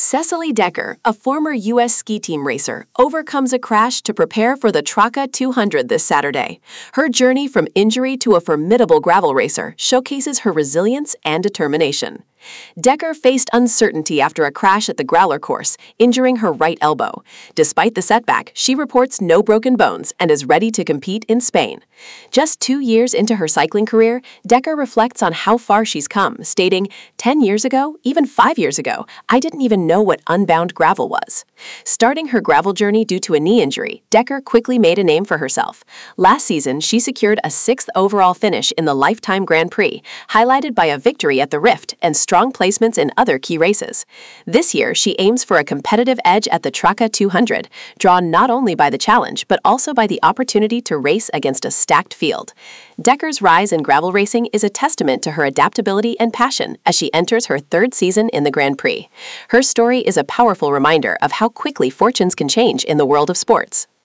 Cecily Decker, a former U.S. ski team racer, overcomes a crash to prepare for the Traca 200 this Saturday. Her journey from injury to a formidable gravel racer showcases her resilience and determination. Decker faced uncertainty after a crash at the Growler course, injuring her right elbow. Despite the setback, she reports no broken bones and is ready to compete in Spain. Just 2 years into her cycling career, Decker reflects on how far she's come, stating, "10 years ago, even 5 years ago, I didn't even know what unbound gravel was." Starting her gravel journey due to a knee injury, Decker quickly made a name for herself. Last season, she secured a 6th overall finish in the Lifetime Grand Prix, highlighted by a victory at the Rift and strong placements in other key races. This year, she aims for a competitive edge at the Traca 200, drawn not only by the challenge, but also by the opportunity to race against a stacked field. Decker's rise in gravel racing is a testament to her adaptability and passion as she enters her 3rd season in the Grand Prix. Her story is a powerful reminder of how quickly fortunes can change in the world of sports.